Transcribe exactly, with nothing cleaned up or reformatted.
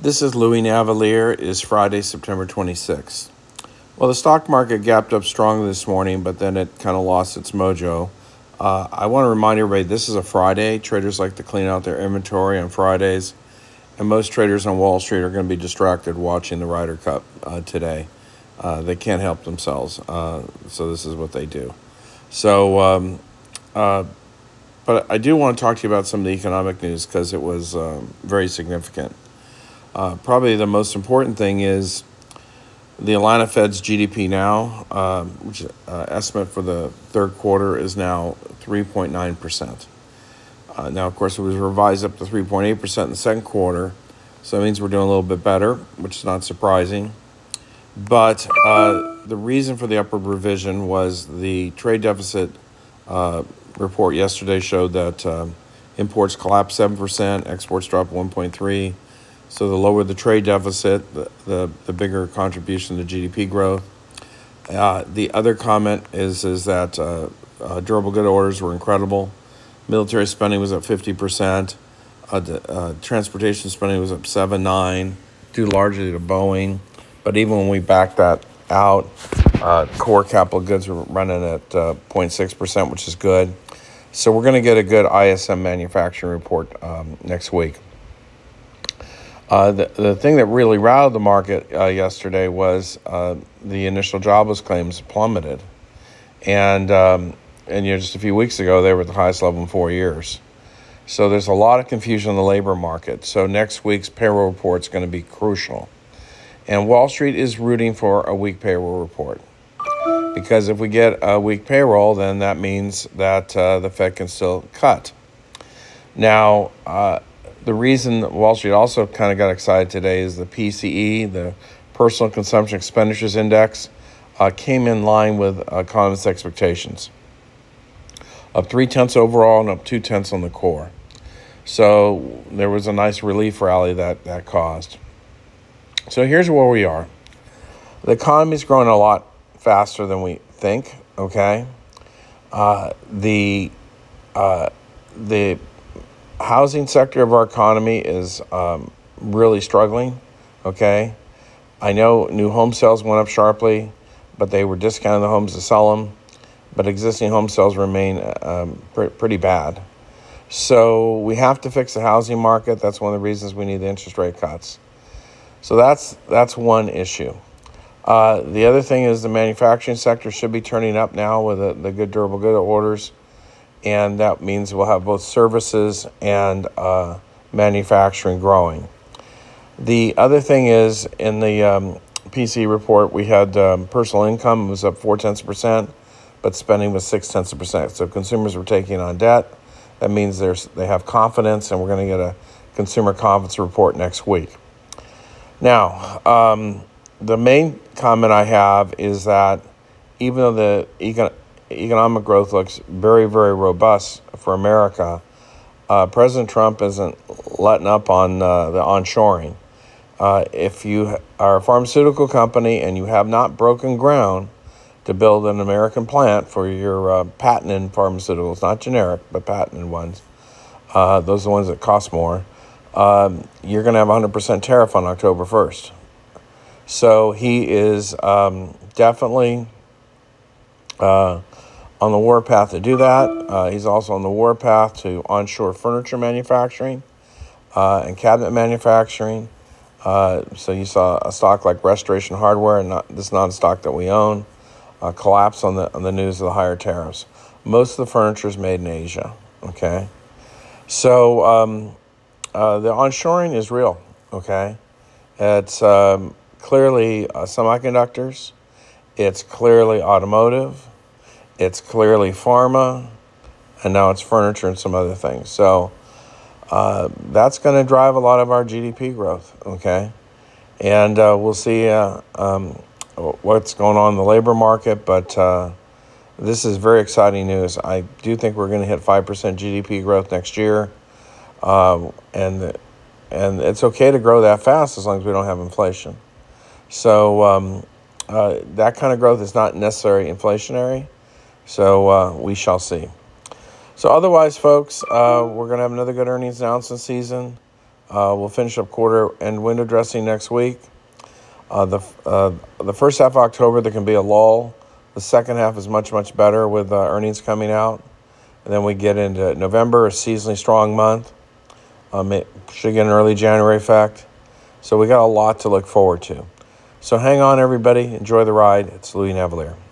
This is Louis Navalier. It is Friday, September twenty-sixth. Well, the stock market gapped up strongly this morning, but then it kind of lost its mojo. Uh, I want to remind everybody this is a Friday. Traders like to clean out their inventory on Fridays, and most traders on Wall Street are going to be distracted watching the Ryder Cup uh, today. Uh, they can't help themselves, uh, so this is what they do. So, um, uh, but I do want to talk to you about some of the economic news because it was um, very significant. Uh, probably the most important thing is the Atlanta Fed's G D P now, uh, which uh, estimate for the third quarter is now three point nine percent. Uh, now, of course, it was revised up to three point eight percent in the second quarter, so that means we're doing a little bit better, which is not surprising. But uh, the reason for the upward revision was the trade deficit uh, report yesterday showed that uh, imports collapsed seven percent, exports dropped one point three percent. So the lower the trade deficit, the, the, the bigger contribution to G D P growth. Uh, the other comment is, is that uh, uh, durable good orders were incredible. Military spending was up fifty percent. Uh, uh, transportation spending was up seven point nine percent, due largely to Boeing. But even when we back that out, uh, core capital goods are running at uh, zero point six percent, which is good. So we're going to get a good I S M manufacturing report um, next week. Uh, the, the thing that really routed the market uh, yesterday was uh, the initial jobless claims plummeted. And, um, and you know, just a few weeks ago, they were at the highest level in four years. So there's a lot of confusion in the labor market. So next week's payroll report is going to be crucial. And Wall Street is rooting for a weak payroll report. Because if we get a weak payroll, then that means that uh, the Fed can still cut. Now, uh, the reason Wall Street also kind of got excited today is the P C E, the Personal Consumption Expenditures Index, uh, came in line with economists' expectations. Up three-tenths overall and up two-tenths on the core. So there was a nice relief rally that that caused. So here's where we are. The economy's growing a lot faster than we think, okay? Uh, the uh, the housing sector of our economy is um, really struggling, okay? I know new home sales went up sharply, but they were discounting the homes to sell them, but existing home sales remain um, pr- pretty bad. So we have to fix the housing market. That's one of the reasons we need the interest rate cuts. So that's that's one issue. Uh, the other thing is the manufacturing sector should be turning up now with the, the good durable good orders. And that means we'll have both services and uh, manufacturing growing. The other thing is, in the um, P C report, we had um, personal income was up four-tenths of a percent, but spending was six-tenths of a percent. So consumers were taking on debt. That means there's they have confidence, and we're going to get a consumer confidence report next week. Now, um, the main comment I have is that even though the econ- economic growth looks very, very robust for America, uh, President Trump isn't letting up on uh, the onshoring. Uh, if you are a pharmaceutical company and you have not broken ground to build an American plant for your uh, patented pharmaceuticals, not generic, but patented ones, uh, those are the ones that cost more, um, you're going to have a one hundred percent tariff on October first. So he is um, definitely Uh, on the warpath to do that. Uh, he's also on the warpath to onshore furniture manufacturing uh, and cabinet manufacturing. Uh, so you saw a stock like Restoration Hardware, and not, this is not a stock that we own, uh, collapse on the on the news of the higher tariffs. Most of the furniture is made in Asia, okay? So um, uh, the onshoring is real, okay? It's um, clearly uh, semiconductors. It's clearly automotive. It's clearly pharma, and now it's furniture and some other things. So uh, that's going to drive a lot of our G D P growth, okay? And uh, we'll see uh, um, what's going on in the labor market, but uh, this is very exciting news. I do think we're going to hit five percent G D P growth next year, uh, and and it's okay to grow that fast as long as we don't have inflation. So um, uh, that kind of growth is not necessarily inflationary. So uh, we shall see. So otherwise, folks, uh, we're going to have another good earnings announcement season. Uh, we'll finish up quarter and window dressing next week. Uh, the uh, the first half of October, there can be a lull. The second half is much, much better with uh, earnings coming out. And then we get into November, a seasonally strong month. Um, it should get an early January effect. So we got a lot to look forward to. So hang on, everybody. Enjoy the ride. It's Louis Navalier.